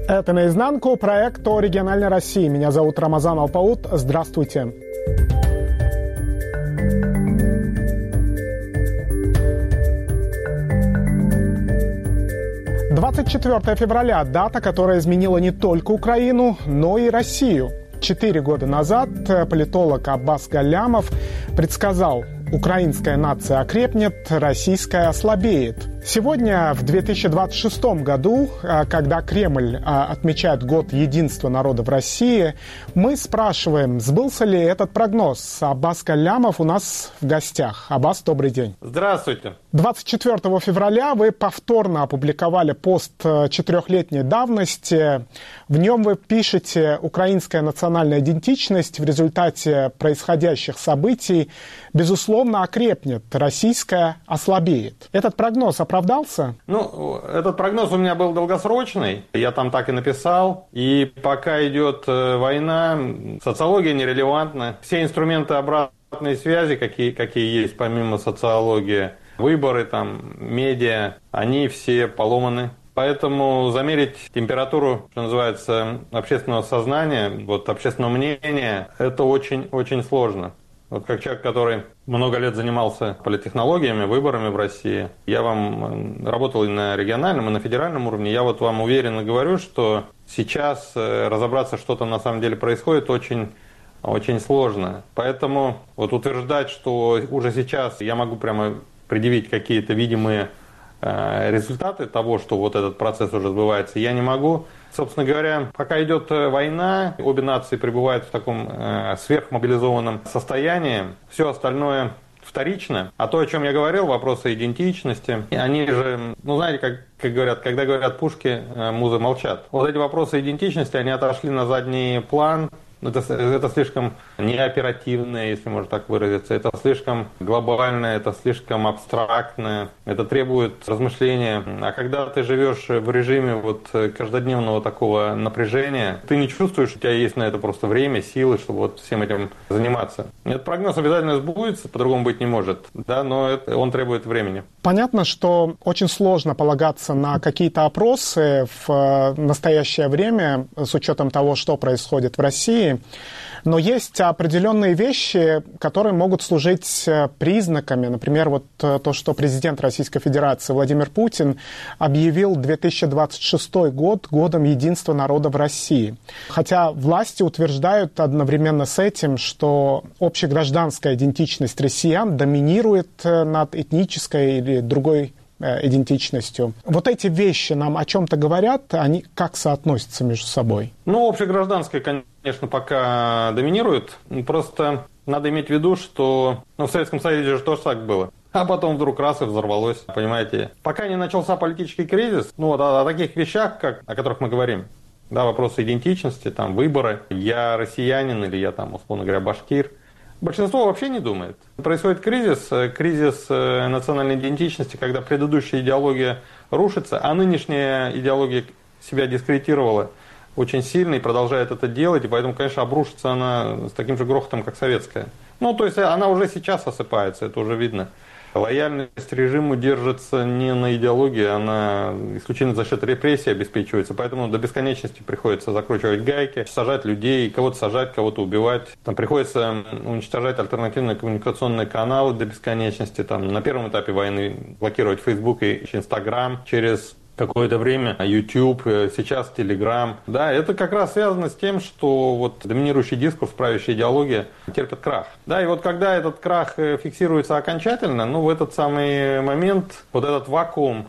Это «Наизнанку», проект о региональной России. Меня зовут Рамазан Алпаут. Здравствуйте. – 24 февраля – дата, которая изменила не только Украину, но и Россию. 4 года назад политолог Аббас Галямов предсказал: украинская нация окрепнет, российская ослабеет. Сегодня, в 2026 году, когда Кремль отмечает год единства народа в России, мы спрашиваем, сбылся ли этот прогноз. Аббас Галямов у нас в гостях. Аббас, добрый день. Здравствуйте. 24 февраля вы повторно опубликовали пост 4-летней давности. В нем вы пишете: украинская национальная идентичность в результате происходящих событий безусловно окрепнет, российская ослабеет. Этот прогноз оправдался? Этот прогноз у меня был долгосрочный. Я там так и написал. И пока идет война, социология нерелевантна. Все инструменты обратной связи, какие есть помимо социологии, выборы, там, медиа, они все поломаны. Поэтому замерить температуру, что называется, общественного сознания, общественного мнения, это очень сложно. Как человек, который много лет занимался политтехнологиями, выборами в России, я вам работал и на региональном, и на федеральном уровне, я вам уверенно говорю, что сейчас разобраться, что там на самом деле происходит, очень сложно. Поэтому утверждать, что уже сейчас я могу прямо предъявить какие-то видимые результаты того, что этот процесс уже сбывается, я не могу. Собственно говоря, пока идет война, обе нации пребывают в таком сверхмобилизованном состоянии, все остальное вторично. А то, о чем я говорил, вопросы идентичности, они же, знаете, как говорят, когда говорят пушки, музы молчат. Эти вопросы идентичности, они отошли на задний план. Это слишком неоперативное, если можно так выразиться. Это слишком глобальное, это слишком абстрактное. Это требует размышления. А когда ты живешь в режиме каждодневного такого напряжения, ты не чувствуешь, что у тебя есть на это просто время, силы, чтобы всем этим заниматься. Этот прогноз обязательно сбудется, по-другому быть не может, но он требует времени. Понятно, что очень сложно полагаться на какие-то опросы в настоящее время с учетом того, что происходит в России. Но есть определенные вещи, которые могут служить признаками. Например, то, что президент Российской Федерации Владимир Путин объявил 2026 год годом единства народа в России. Хотя власти утверждают одновременно с этим, что общегражданская идентичность россиян доминирует над этнической или другой идентичностью. Эти вещи нам о чем-то говорят, они как соотносятся между собой? Общегражданская, конечно, пока доминирует. Просто надо иметь в виду, что в Советском Союзе же тоже так было. А потом вдруг раз и взорвалось, понимаете. Пока не начался политический кризис, о таких вещах, о которых мы говорим, вопросы идентичности, выборы, я россиянин или я условно говоря, башкир, большинство вообще не думает. Происходит кризис национальной идентичности, когда предыдущая идеология рушится, а нынешняя идеология себя дискредитировала очень сильно и продолжает это делать, и поэтому, конечно, обрушится она с таким же грохотом, как советская. То есть она уже сейчас осыпается, это уже видно. Лояльность режиму держится не на идеологии, она исключительно за счет репрессий обеспечивается. Поэтому до бесконечности приходится закручивать гайки, сажать людей, кого-то сажать, кого-то убивать. Приходится уничтожать альтернативные коммуникационные каналы до бесконечности. На первом этапе войны блокировать Facebook и Instagram через какое-то время YouTube, сейчас Telegram. Это как раз связано с тем, что доминирующий дискурс, правящая идеология терпит крах. И когда этот крах фиксируется окончательно, в этот самый момент этот вакуум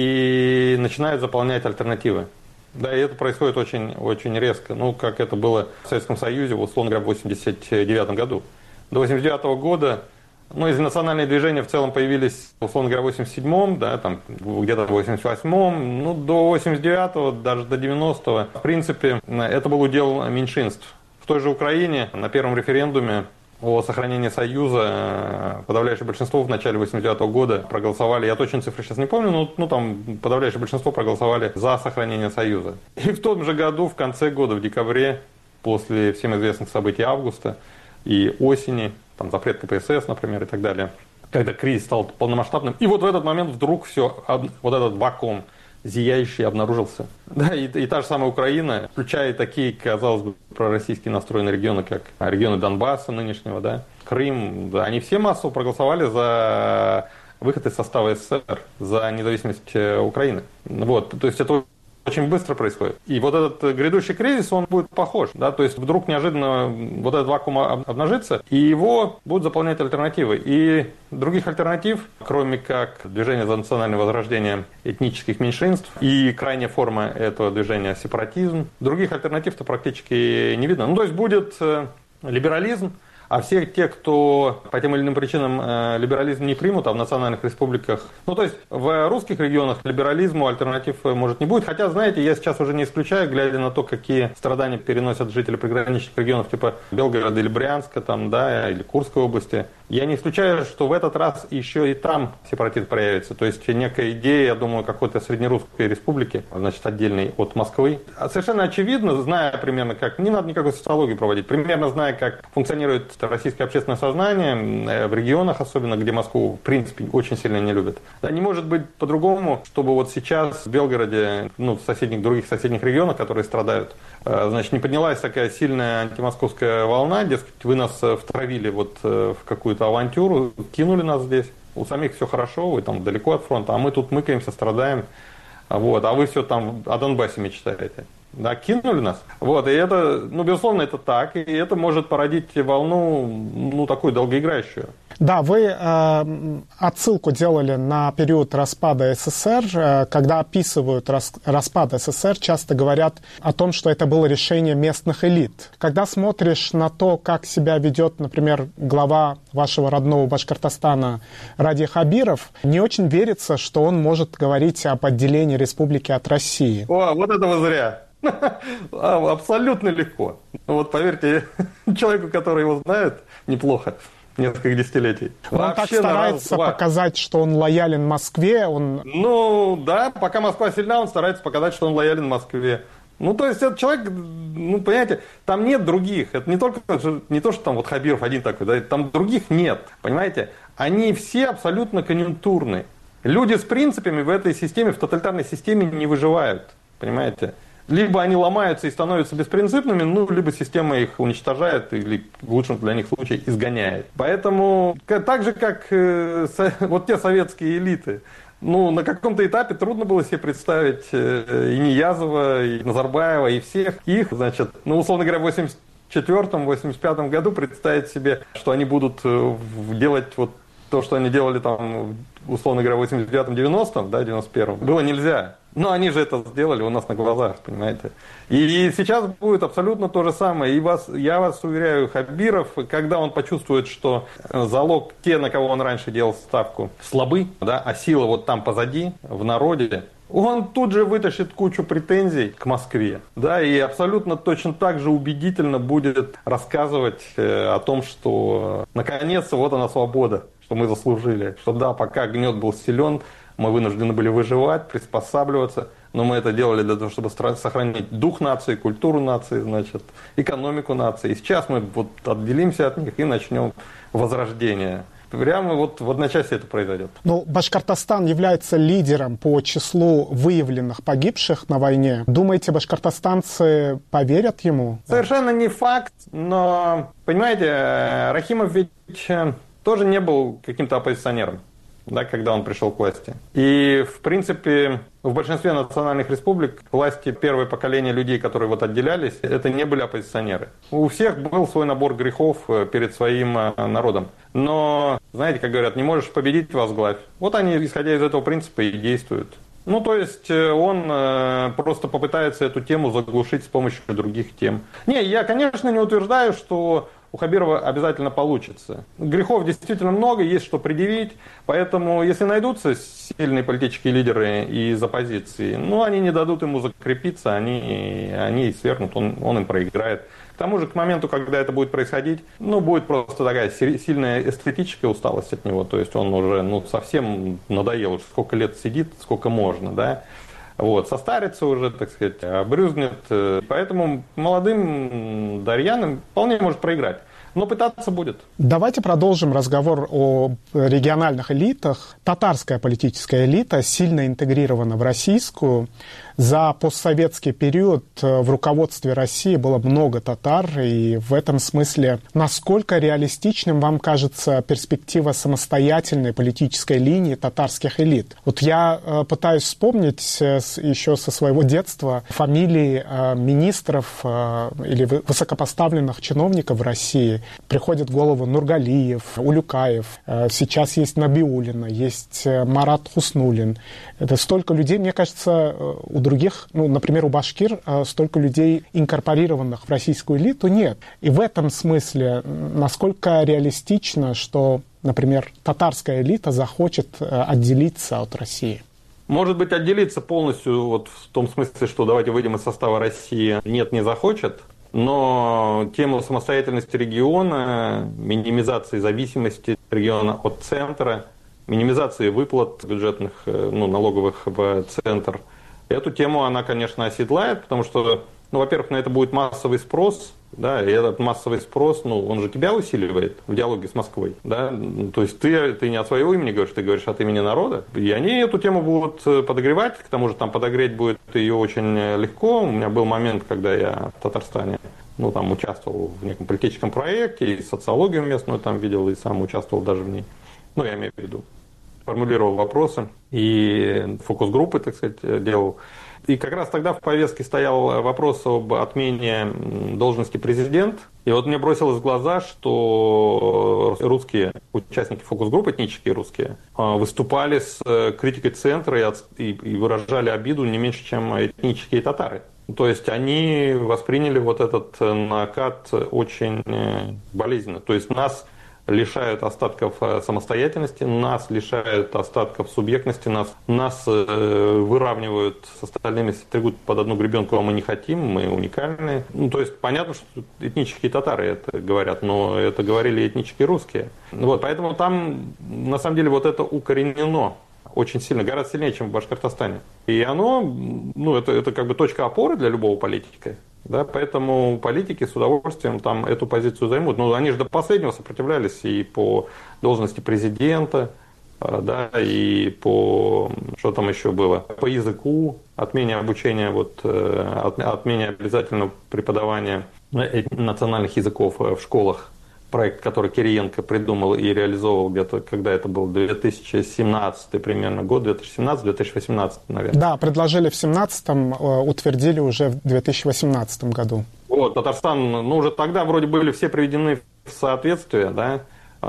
и начинают заполнять альтернативы. И это происходит очень резко, как это было в Советском Союзе, условно говоря, в 1989 году. До 1989 года если национальные движения в целом появились, условно говоря, в 87-м, где-то в 88-м, до 89-го, даже до 90-го, в принципе, это был удел меньшинств. В той же Украине на первом референдуме о сохранении Союза подавляющее большинство в начале 89-го года проголосовали, я точно цифры сейчас не помню, подавляющее большинство проголосовали за сохранение Союза. И в том же году, в конце года, в декабре, после всем известных событий августа и осени, запрет КПСС, например, и так далее, когда кризис стал полномасштабным. И в этот момент вдруг все, этот вакуум зияющий обнаружился. Да, и та же самая Украина, включая такие, казалось бы, пророссийские настроенные регионы, как регионы Донбасса нынешнего, да, Крым, да, они все массово проголосовали за выход из состава СССР, за независимость Украины. Вот, то есть это очень быстро происходит. И вот этот грядущий кризис, он будет похож. Да? То есть вдруг неожиданно вот этот вакуум обнажится, и его будут заполнять альтернативы. И других альтернатив, кроме как движение за национальное возрождение этнических меньшинств и крайняя форма этого движения сепаратизм, других альтернатив-то практически не видно. Ну, то есть будет либерализм, а все те, кто по тем или иным причинам либерализм не примут, а в национальных республиках... Ну, то есть в русских регионах либерализму альтернатив может не будет. Хотя, знаете, я сейчас уже не исключаю, глядя на то, какие страдания переносят жители приграничных регионов, типа Белгорода или Брянска, там, да, или Курской области. Я не исключаю, что в этот раз еще и там сепаратизм проявится. То есть некая идея, я думаю, какой-то среднерусской республики, значит, отдельной от Москвы. Совершенно очевидно, зная примерно как... Не надо никакой социологии проводить. Примерно зная, как функционирует российское общественное сознание, в регионах особенно, где Москву, в принципе, очень сильно не любят. Да, не может быть по-другому, чтобы вот сейчас в Белгороде, ну, в других соседних регионах, которые страдают, значит, не поднялась такая сильная антимосковская волна, дескать, вы нас втравили вот в какую-то авантюру, кинули нас здесь, у самих все хорошо, вы там далеко от фронта, а мы тут мыкаемся, страдаем, вот, а вы все там о Донбассе мечтаете. Да, кинули нас. Вот, и это, ну, безусловно, это так, и это может породить волну, ну, такую долгоиграющую. Да, вы отсылку делали на период распада СССР. Когда описывают распад СССР, часто говорят о том, что это было решение местных элит. Когда смотришь на то, как себя ведет, например, глава вашего родного Башкортостана Ради Хабиров, не очень верится, что он может говорить об отделении республики от России. О, вот это вы зря. Абсолютно легко. Вот поверьте, человеку, который его знает неплохо, несколько десятилетий. Он так старается показать, что он лоялен Москве. Ну да, пока Москва сильна, он старается показать, что он лоялен Москве. Ну, то есть этот человек, ну, понимаете, там нет других. Это не то, что там вот Хабиров один такой, да, там других нет, понимаете. Они все абсолютно конъюнктурные. Люди с принципами в этой системе, в тоталитарной системе не выживают, понимаете. Либо они ломаются и становятся беспринципными, ну, либо система их уничтожает или, в лучшем для них случае, изгоняет. Поэтому, так же, как вот те советские элиты, ну, на каком-то этапе трудно было себе представить и Ниязова, и Назарбаева, и всех их, значит, ну, условно говоря, в 84-85 году представить себе, что они будут делать вот то, что они делали там, условно говоря, в 89-90, да, 91-м, было нельзя. Но они же это сделали у нас на глазах, понимаете. И сейчас будет абсолютно то же самое. И я вас уверяю, Хабиров, когда он почувствует, что залог, те, на кого он раньше делал ставку, слабы, да, а сила вот там позади, в народе, он тут же вытащит кучу претензий к Москве, да, и абсолютно точно так же убедительно будет рассказывать о том, что наконец-то вот она свобода, что мы заслужили, что да, пока гнет был силен, мы вынуждены были выживать, приспосабливаться, но мы это делали для того, чтобы сохранить дух нации, культуру нации, значит, экономику нации. И сейчас мы вот отделимся от них и начнем возрождение. Прямо вот в одночасье это произойдет. Ну, Башкортостан является лидером по числу выявленных погибших на войне. Думаете, башкортостанцы поверят ему? Совершенно не факт, но, понимаете, Рахимов ведь тоже не был каким-то оппозиционером, да, когда он пришел к власти. И, в принципе, в большинстве национальных республик власти первое поколение людей, которые вот отделялись, это не были оппозиционеры. У всех был свой набор грехов перед своим народом. Но, знаете, как говорят, не можешь победить — возглавь. Вот они, исходя из этого принципа, и действуют. Ну, то есть он просто попытается эту тему заглушить с помощью других тем. Не, я, конечно, не утверждаю, что у Хабирова обязательно получится. Грехов действительно много, есть что предъявить, поэтому если найдутся сильные политические лидеры из оппозиции, ну, они не дадут ему закрепиться, они свергнут, он им проиграет. К тому же, к моменту, когда это будет происходить, ну, будет просто такая сильная эстетическая усталость от него, то есть он уже, ну, совсем надоел, уже сколько лет сидит, сколько можно, да. Вот, состарится уже, так сказать, обрюзнет. Поэтому молодым Дарьяным вполне может проиграть. Но пытаться будет. Давайте продолжим разговор о региональных элитах. Татарская политическая элита сильно интегрирована в российскую. За постсоветский период в руководстве России было много татар, и в этом смысле насколько реалистичным вам кажется перспектива самостоятельной политической линии татарских элит? Вот я пытаюсь вспомнить еще со своего детства фамилии министров или высокопоставленных чиновников в России. Приходит в голову Нургалиев, Улюкаев, сейчас есть Набиуллина, есть Марат Хуснуллин. Это столько людей, мне кажется, у других, например, у башкир столько людей, инкорпорированных в российскую элиту, нет. И в этом смысле насколько реалистично, что, например, татарская элита захочет отделиться от России? Может быть, отделиться полностью вот в том смысле, что давайте выйдем из состава России, нет, не захочет. Но тему самостоятельности региона, минимизации зависимости региона от центра, минимизации выплат бюджетных, налоговых в центр, эту тему она, конечно, оседлает, потому что, во-первых, на это будет массовый спрос, да, и этот массовый спрос, он же тебя усиливает в диалоге с Москвой, да, то есть ты не от своего имени говоришь, ты говоришь от имени народа, и они эту тему будут подогревать, к тому же там подогреть будет ее очень легко. У меня был момент, когда я в Татарстане, там участвовал в неком политическом проекте, и социологию местную там видел, и сам участвовал даже в ней, я имею в виду, формулировал вопросы, и фокус-группы, так сказать, делал. И как раз тогда в повестке стоял вопрос об отмене должности президент. И вот мне бросилось в глаза, что русские участники фокус-группы, этнические русские, выступали с критикой центра и выражали обиду не меньше, чем этнические татары. То есть они восприняли вот этот накат очень болезненно. То есть нас лишают остатков самостоятельности, нас лишают остатков субъектности, нас выравнивают с остальными, стригут под одну гребенку, а мы не хотим, мы уникальные. То есть понятно, что этнические татары это говорят, но это говорили этнические русские. Поэтому там на самом деле вот это укоренено очень сильно, гораздо сильнее, чем в Башкортостане. И оно, это как бы точка опоры для любого политика. Да, поэтому политики с удовольствием там эту позицию займут. Они же до последнего сопротивлялись и по должности президента, да, и по, что там еще было, по языку, отмене обучения, отмене обязательного преподавания национальных языков в школах. Проект, который Кириенко придумал и реализовывал где-то, когда это был 2017 примерно год, 2017-2018, наверное. Да, предложили в 2017-м, утвердили уже в 2018 году. Татарстан, уже тогда вроде были все приведены в соответствие, да.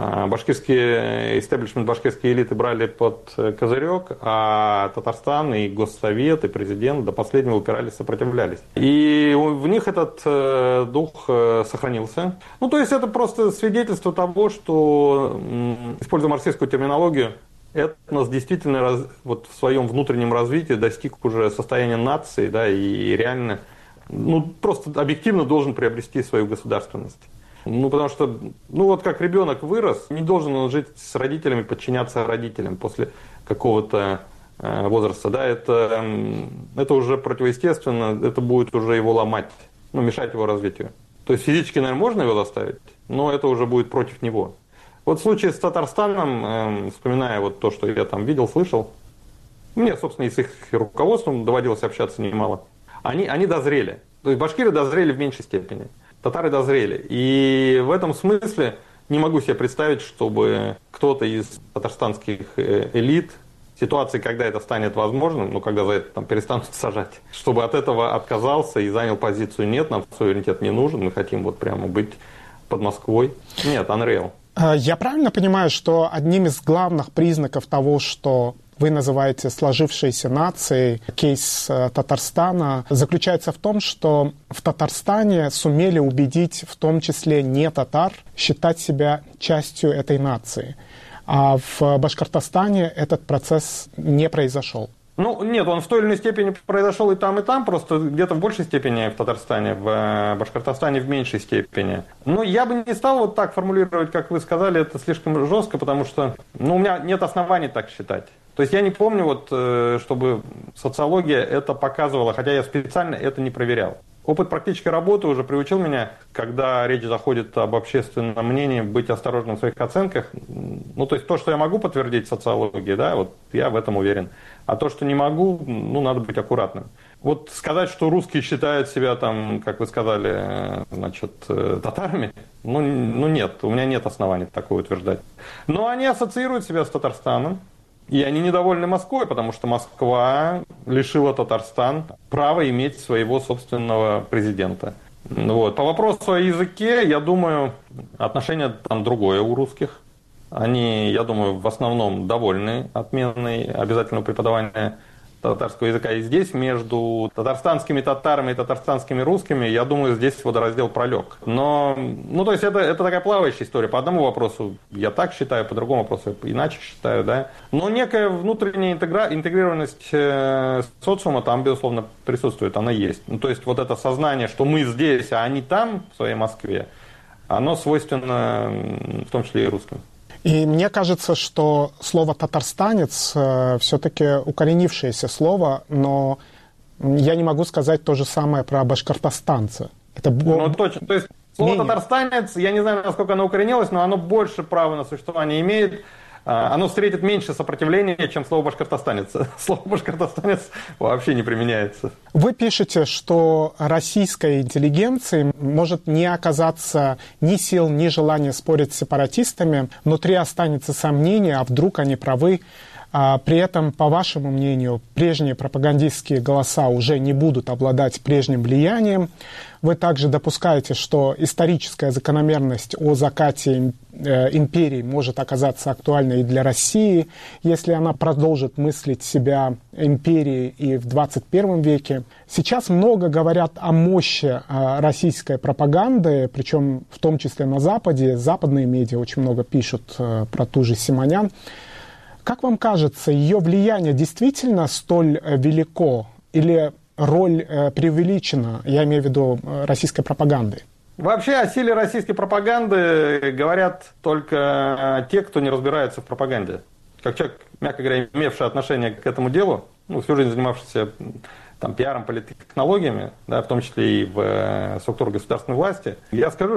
Башкирские истеблишмент, башкирские элиты брали под козырек, а Татарстан и Госсовет, и президент до последнего упирались, сопротивлялись. И в них этот дух сохранился. То есть это просто свидетельство того, что, используя марксистскую терминологию, этнос действительно в своем внутреннем развитии достиг уже состояния нации, да, и реально, просто объективно должен приобрести свою государственность. Потому что, как ребенок вырос, не должен он жить с родителями, подчиняться родителям после какого-то возраста. Да, это уже противоестественно, это будет уже его ломать, мешать его развитию. То есть физически, наверное, можно его заставить, но это уже будет против него. В случае с Татарстаном, вспоминая то, что я там видел, слышал, мне, собственно, и с их руководством доводилось общаться немало, они дозрели. То есть башкиры дозрели в меньшей степени. Татары дозрели. И в этом смысле не могу себе представить, чтобы кто-то из татарстанских элит, в ситуации, когда это станет возможным, когда за это перестанут сажать, чтобы от этого отказался и занял позицию «нет, нам суверенитет не нужен, мы хотим прямо быть под Москвой». Нет, unreal. Я правильно понимаю, что одним из главных признаков того, что вы называете сложившейся нацией, кейс Татарстана, заключается в том, что в Татарстане сумели убедить в том числе не татар считать себя частью этой нации. А в Башкортостане этот процесс не произошел. Нет, он в той или иной степени произошел и там, просто где-то в большей степени в Татарстане, в Башкортостане в меньшей степени. Я бы не стал так формулировать, как вы сказали, это слишком жестко, потому что у меня нет оснований так считать. То есть я не помню, чтобы социология это показывала, хотя я специально это не проверял. Опыт практической работы уже приучил меня, когда речь заходит об общественном мнении, быть осторожным в своих оценках. Ну, то есть то, что я могу подтвердить в социологии, да, вот я в этом уверен. А то, что не могу, ну, надо быть аккуратным. Вот сказать, что русские считают себя там, как вы сказали, значит, татарами, ну нет, у меня нет оснований такое утверждать. Но они ассоциируют себя с Татарстаном, и они недовольны Москвой, потому что Москва лишила Татарстан права иметь своего собственного президента. Вот. По вопросу о языке, я думаю, отношение там другое у русских. Они, я думаю, в основном довольны отменой обязательного преподавания татарского языка. И здесь между татарстанскими татарами и татарстанскими русскими, я думаю, здесь водораздел пролег. Но, ну, то есть это такая плавающая история. По одному вопросу я так считаю, по другому вопросу я иначе считаю, да. Но некая внутренняя интегрированность социума там, безусловно, присутствует, она есть. Ну, то есть вот это сознание, что мы здесь, а они там, в своей Москве, оно свойственно в том числе и русским. И мне кажется, что слово «татарстанец» все-таки укоренившееся слово, но я не могу сказать то же самое про башкортостанца. Это ну, точно. То есть слово «татарстанец», я не знаю, насколько оно укоренилось, но оно больше права на существование имеет. Оно встретит меньше сопротивления, чем слово «башкортостанец». Слово «башкортостанец» вообще не применяется. Вы пишете, что российской интеллигенции может не оказаться ни сил, ни желания спорить с сепаратистами. Внутри останется сомнение, а вдруг они правы. При этом, по вашему мнению, прежние пропагандистские голоса уже не будут обладать прежним влиянием. Вы также допускаете, что историческая закономерность о закате империи может оказаться актуальной и для России, если она продолжит мыслить себя империей и в 21 веке. Сейчас много говорят о мощи российской пропаганды, причем в том числе на Западе. Западные медиа очень много пишут про ту же Симонян. Как вам кажется, ее влияние действительно столь велико или роль преувеличена, я имею в виду российской пропаганды? Вообще о силе российской пропаганды говорят только те, кто не разбирается в пропаганде. Как человек, мягко говоря, имевший отношение к этому делу, ну, всю жизнь занимавшийся там, пиаром, политтехнологиями, да, в том числе и в структурах государственной власти, я скажу,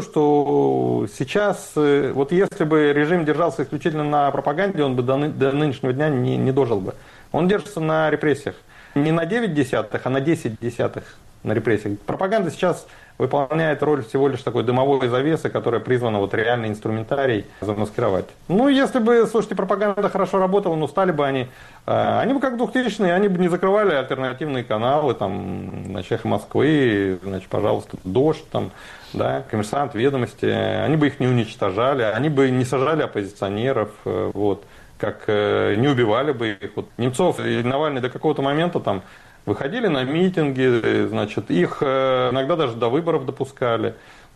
что сейчас, вот если бы режим держался исключительно на пропаганде, он бы до нынешнего дня не дожил бы. Он держится на репрессиях. Не на 9 десятых, а на 10 десятых на репрессиях. Пропаганда сейчас выполняет роль всего лишь такой дымовой завесы, которая призвана вот реальный инструментарий замаскировать. Ну, если бы, слушайте, пропаганда хорошо работала, ну, стали бы они бы как 2000-е, они бы не закрывали альтернативные каналы, там, значит, «Эхо Москвы», значит, пожалуйста, «Дождь», там, да, «Коммерсант», «Ведомости», они бы их не уничтожали, они бы не сажали оппозиционеров, вот, как не убивали бы их. Вот Немцов и Навальный до какого-то момента там выходили на митинги, значит, их иногда даже до выборов допускали.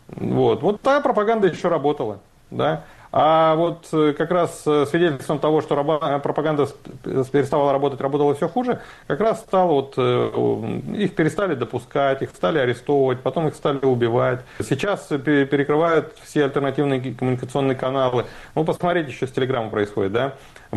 Вот та пропаганда еще работала. Да? А вот как раз свидетельством того, что пропаганда перестала работала все хуже, как раз стало вот, их перестали допускать, их стали арестовывать, потом их стали убивать. Сейчас перекрывают все альтернативные коммуникационные каналы. Ну, посмотрите, что с Телеграмом происходит, да?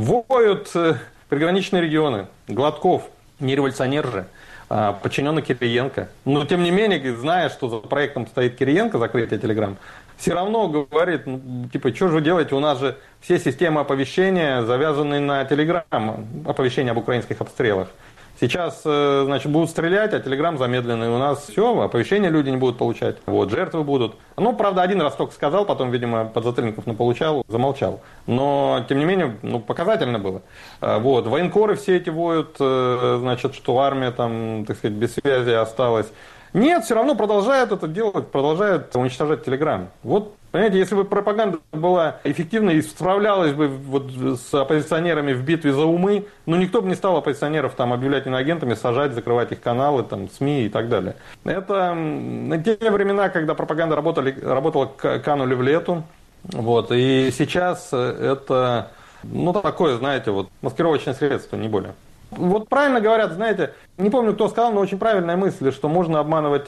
Воют приграничные регионы, Гладков, не революционер же, подчиненный Кириенко. Но, тем не менее, зная, что за проектом стоит Кириенко, закрытие Телеграм, все равно говорит, ну, типа, что же вы делаете, у нас же все системы оповещения завязаны на Телеграм, оповещения об украинских обстрелах. Сейчас, значит, будут стрелять, а Телеграм замедленный. У нас все, оповещения люди не будут получать. Вот, жертвы будут. Ну, правда, один раз только сказал, потом, видимо, подзатыльников наполучал, замолчал. Но, тем не менее, ну, показательно было. Вот, военкоры все эти воют, значит, что армия там, так сказать, без связи осталась. Нет, все равно продолжают это делать, продолжают уничтожать Телеграм. Вот, понимаете, если бы пропаганда была эффективной и справлялась бы вот с оппозиционерами в битве за умы, ну, никто бы не стал оппозиционеров там объявлять иноагентами, сажать, закрывать их каналы, там, СМИ и так далее. Это на те времена, когда пропаганда работала, канули в лету. Вот, и сейчас это, ну, такое, знаете, вот, маскировочное средство, не более. Вот правильно говорят, знаете, не помню, кто сказал, но очень правильная мысль, что можно обманывать,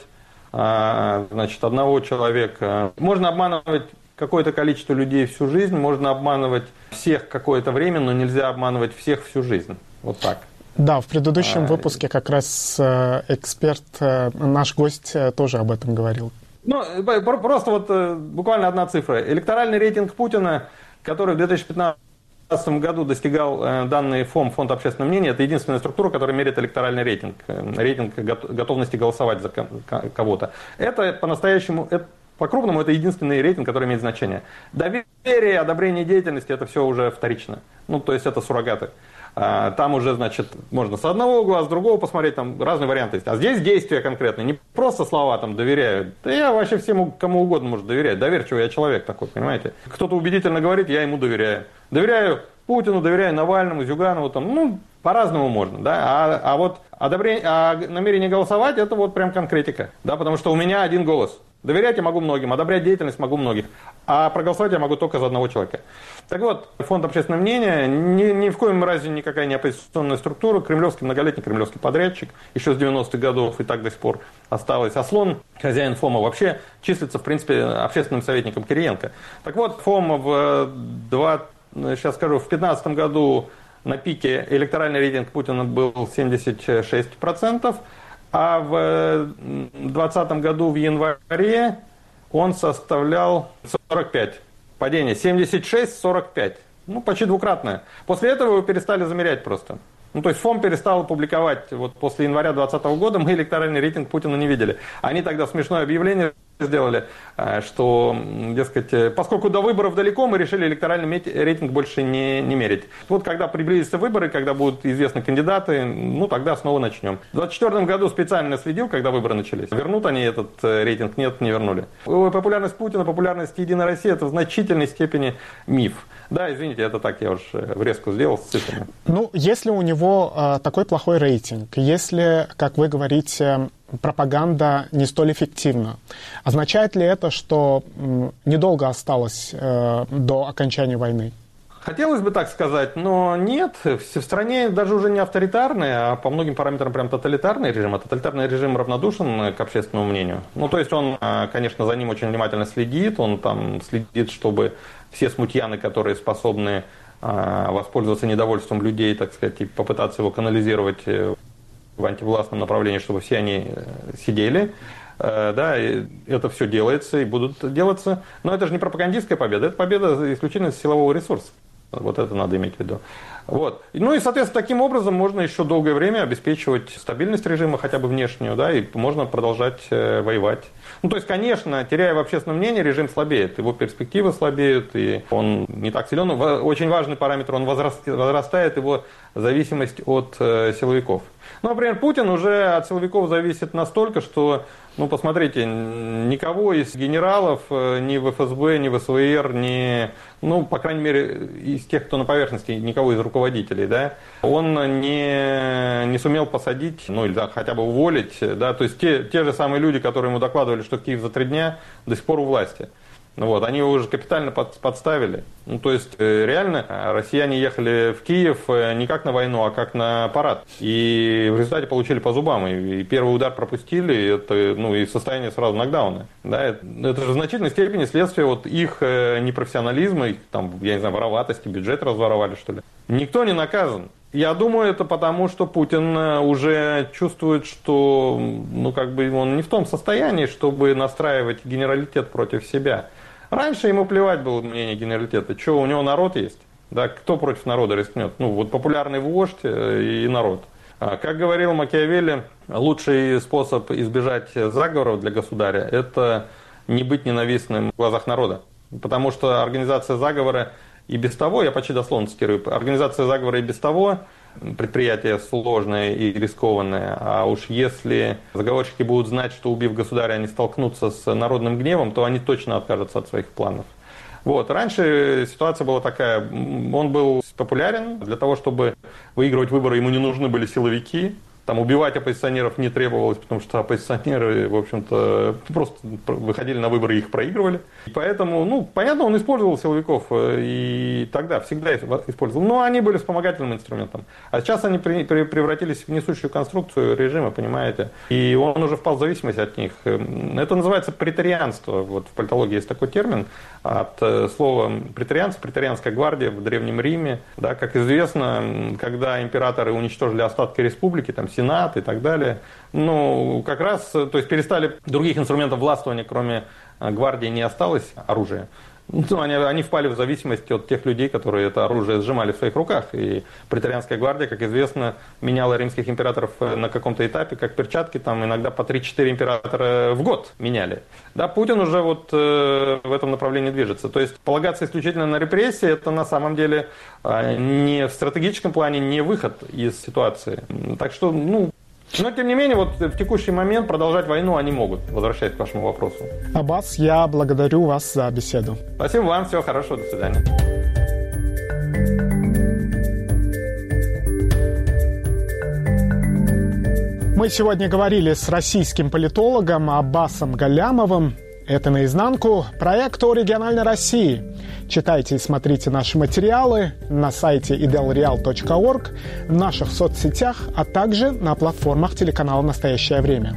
значит, одного человека, можно обманывать какое-то количество людей всю жизнь, можно обманывать всех какое-то время, но нельзя обманывать всех всю жизнь. Вот так. Да, в предыдущем выпуске как раз эксперт, наш гость тоже об этом говорил. Ну, просто вот буквально одна цифра. Электоральный рейтинг Путина, который в 2015 году достигал данные фонд общественного мнения, это единственная структура, которая меряет электоральный рейтинг, рейтинг готовности голосовать за кого-то. Это по-настоящему, по-крупному, это единственный рейтинг, который имеет значение. Доверие, одобрение деятельности, это все уже вторично. Ну, то есть это суррогаты. Там уже, значит, можно с одного угла, с другого посмотреть, там разные варианты есть. А здесь действия конкретные, не просто слова там доверяю. Да я вообще всему, кому угодно может доверять. Доверчивый я человек такой, понимаете. Кто-то убедительно говорит, я ему доверяю. Доверяю Путину, доверяю Навальному, Зюганову, там, ну, по-разному можно, да. А вот намерение голосовать, это вот прям конкретика, да, потому что у меня один голос. Доверять я могу многим, одобрять деятельность могу многих, а проголосовать я могу только за одного человека. Так вот, фонд общественного мнения ни в коем разе никакая не оппозиционная структура, многолетний кремлевский подрядчик, еще с 90-х годов и так до сих пор осталось. А Слон, хозяин ФОМа, вообще числится, в принципе, общественным советником Кириенко. Так вот, ФОМ в 2015 году на пике электоральный рейтинг Путина был 76%, а в 2020 году в январе он составлял 45%. Падение 76-45. Ну, почти двукратное. После этого его перестали замерять просто. Ну, то есть ФОМ перестал публиковать. Вот после января 2020 года мы электоральный рейтинг Путина не видели. Они тогда смешное объявление сделали, что, дескать, поскольку до выборов далеко, мы решили электоральный рейтинг больше не мерить. Вот когда приблизятся выборы, когда будут известны кандидаты, ну тогда снова начнем. В 2024 году специально следил, когда выборы начались. Вернут они этот рейтинг? Нет, не вернули. Популярность Путина, популярность Единой России — это в значительной степени миф. Да, извините, это так я уж врезку сделал с цифрами. Ну, если у него такой плохой рейтинг, если, как вы говорите, пропаганда не столь эффективна, означает ли это, что недолго осталось до окончания войны? Хотелось бы так сказать, но нет. В стране даже уже не авторитарный, а по многим параметрам прям тоталитарный режим. А тоталитарный режим равнодушен к общественному мнению. Ну, то есть он, конечно, за ним очень внимательно следит. Он там следит, чтобы все смутьяны, которые способны воспользоваться недовольством людей, так сказать, и попытаться его канализировать в антивластном направлении, чтобы все они сидели. Да, это все делается и будут делаться. Но это же не пропагандистская победа, это победа исключительно силового ресурса. Вот это надо иметь в виду. Вот. Ну и, соответственно, таким образом можно еще долгое время обеспечивать стабильность режима, хотя бы внешнюю, да, и можно продолжать воевать. Ну, то есть, конечно, теряя в общественном мнении, режим слабеет, его перспективы слабеют, и он не так силен. Очень важный параметр, он возрастает его зависимость от силовиков. Ну, например, Путин уже от силовиков зависит настолько, что, ну, посмотрите, никого из генералов, ни в ФСБ, ни в СВР, ни, ну, по крайней мере, из тех, кто на поверхности, никого из руководителей, да, он не сумел посадить, ну, или да, хотя бы уволить, да, то есть те же самые люди, которые ему докладывали, что Киев за 3 дня, до сих пор у власти. Ну вот, они его уже капитально подставили. Ну, то есть, реально, россияне ехали в Киев не как на войну, а как на парад. И в результате получили по зубам. И первый удар пропустили, и это, ну, и состояние сразу нокдауна. Да, это же в значительной степени следствие вот их непрофессионализма, их, там, я не знаю, вороватости, бюджет разворовали, что ли. Никто не наказан. Я думаю, это потому, что Путин уже чувствует, что, ну, как бы он не в том состоянии, чтобы настраивать генералитет против себя. Раньше ему плевать было мнение генералитета. Что, у него народ есть? Да, кто против народа рискнет? Ну, вот популярный вождь и народ. Как говорил Макиавелли, лучший способ избежать заговоров для государя – это не быть ненавистным в глазах народа. Потому что организация заговора и без того, я почти дословно цитирую, организация заговора и без того предприятие сложное и рискованное, а уж если заговорщики будут знать, что убив государя, они столкнутся с народным гневом, то они точно откажутся от своих планов. Вот. Раньше ситуация была такая, он был популярен, для того, чтобы выигрывать выборы, ему не нужны были силовики, Там убивать оппозиционеров не требовалось, потому что оппозиционеры, в общем-то, просто выходили на выборы и их проигрывали. И поэтому, понятно, он использовал силовиков и тогда всегда использовал. Но они были вспомогательным инструментом. А сейчас они превратились в несущую конструкцию режима, понимаете. И он уже впал в зависимость от них. Это называется претарианство. Вот в политологии есть такой термин от слова преторианцы, преторианская гвардия в Древнем Риме. Да, как известно, когда императоры уничтожили остатки республики, там Сенат и так далее, как раз, то есть перестали, других инструментов властвования, кроме гвардии, не осталось оружия. Они впали в зависимость от тех людей, которые это оружие сжимали в своих руках. И преторианская гвардия, как известно, меняла римских императоров на каком-то этапе, как перчатки, там иногда по 3-4 императора в год меняли. Да, Путин уже в этом направлении движется. То есть полагаться исключительно на репрессии, это на самом деле не в стратегическом плане не выход из ситуации. Так что, но, тем не менее, в текущий момент продолжать войну они могут, возвращаясь к вашему вопросу. Аббас, я благодарю вас за беседу. Спасибо вам, всего хорошего, до свидания. Мы сегодня говорили с российским политологом Аббасом Галлямовым. Это «Наизнанку», проект о региональной России. Читайте и смотрите наши материалы на сайте idelreal.org, в наших соцсетях, а также на платформах телеканала «Настоящее время».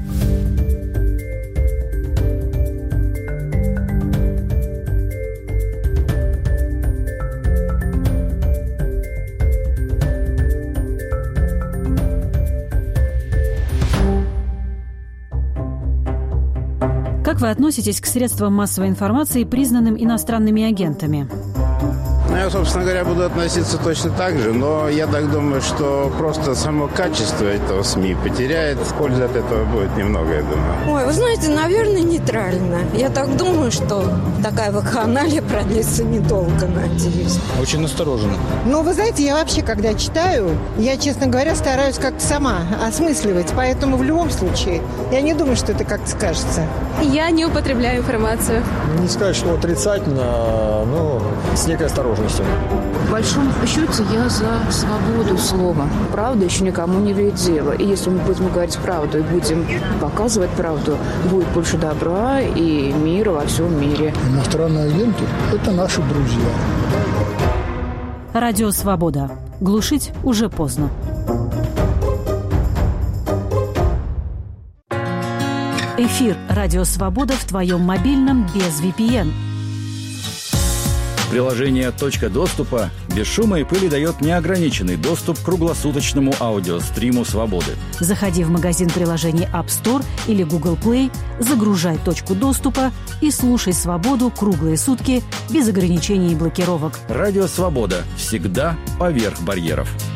Как вы относитесь к средствам массовой информации, признанным иностранными агентами? Я, собственно говоря, буду относиться точно так же, но я так думаю, что просто само качество этого СМИ потеряет. Пользы от этого будет немного, я думаю. Ой, вы знаете, наверное, нейтрально. Я так думаю, что такая вакханалия продлится недолго, надеюсь. Очень настороженно. Вы знаете, я вообще, когда читаю, я, честно говоря, стараюсь как-то сама осмысливать. Поэтому в любом случае, я не думаю, что это как-то скажется. Я не употребляю информацию. Не сказать, что отрицательно, но с некой осторожностью. В большом счете я за свободу слова. Правда еще никому не вредила. И если мы будем говорить правду и будем показывать правду, будет больше добра и мира во всем мире. Иностранные агенты – это наши друзья. Радио «Свобода». Глушить уже поздно. Эфир «Радио Свобода» в твоем мобильном без VPN. Приложение «Точка доступа» без шума и пыли дает неограниченный доступ к круглосуточному аудиостриму «Свободы». Заходи в магазин приложений App Store или Google Play, загружай «Точку доступа» и слушай «Свободу» круглые сутки без ограничений и блокировок. Радио «Свобода» всегда поверх барьеров.